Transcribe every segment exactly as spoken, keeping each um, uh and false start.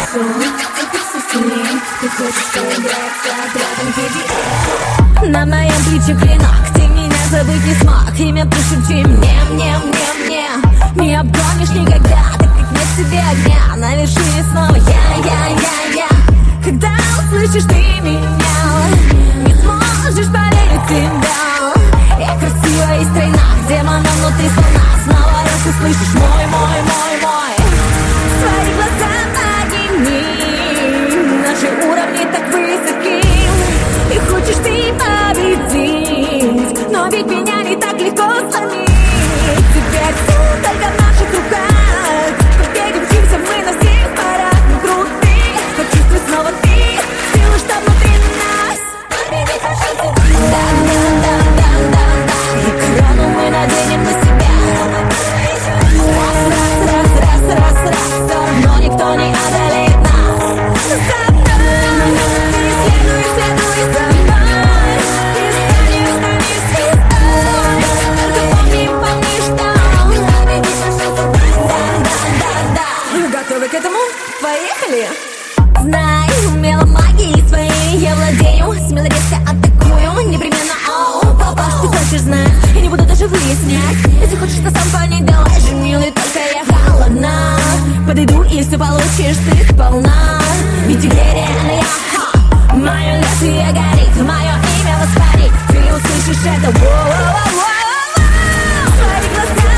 Ты хочешь поиграться, рядом тебе. На моем плече клинок, ты меня забыть не смог. Имя пошепчи мне, мне, мне, мне. Не обгонишь никогда, так как нет тебе огня. На вершине снова я, я, я, я. Когда услышишь ты меня, не сможешь поверить себя. Я красива и стройна, демона внутри слона. Снова раз услышишь мой, мой, мой, мой. Свои глаза подними, наши уровни так высоки. И хочешь ты победить, но ведь меня не так легко сломить. Теперь все только в наших руках. Победим, мчимся мы на всех парах. Мы крутые, почувствуй снова ты силу, что внутри нас. Победить нашу судьбу. Да, да, да, да, да, да. И корону мы наденем на себя. Раз, раз, раз, раз, раз, раз. Все равно никто не одолеет нас. За мной, следуй, следуй за мной. И станешь, станешь звездой. Только помни, помни, что победить нашу судьбу. Да, да, да, да. Вы готовы к этому? Поехали! Знай, умела магией своей я владею. Смело резко атакую, непременно оу. Папа, ты хочешь знать, я не буду даже выяснять. Если хочешь то сам понять, давай же, милый, только я холодна. Подойду и все получишь ты сполна. Ведь тебе реально я, ха. Мое лезвие горит, мое имя воспарит. Ты услышишь это, воу-воу-воу-воу. Свои глаза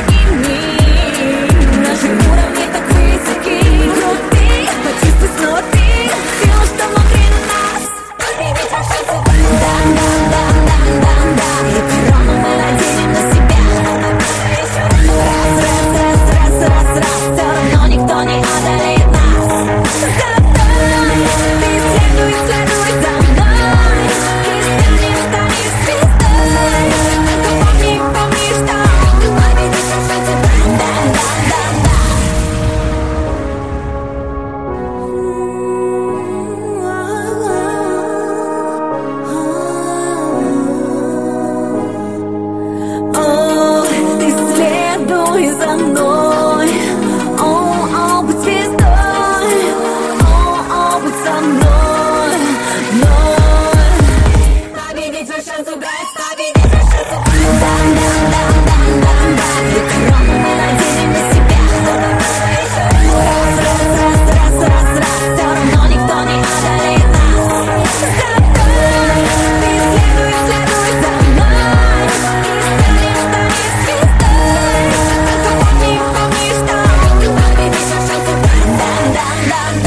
подними, наши уровни так высоки. Крутые, почувствуй снова ты силу, что внутри нас. Победить нашу судьбу. Да, да, да, да, да, да. И корону мы наденем на себя. Раз, раз, раз, раз, раз, раз. Все равно никто не одолеет нас. За мной, ты следуй, следуй за мной. И станешь, станешь звездой. Только помни, помни, что победить нашу судьбу. Да, да, да, да. О, ты следуй за мной. О, о, будь звездой. О, о, будь со мной. Мной. Победить наш шанс убрать, победить наш шанс убрать. Да, да, да, да, да, да. И корону мы наденем на себя. Раз, раз, раз, раз, раз, раз. Все равно никто не одолеет нас. За мной, ты следуй, следуй за мной. И станешь, станешь звездой. Только помни, помни, что победить наш шанс убрать. Да, да, да, да.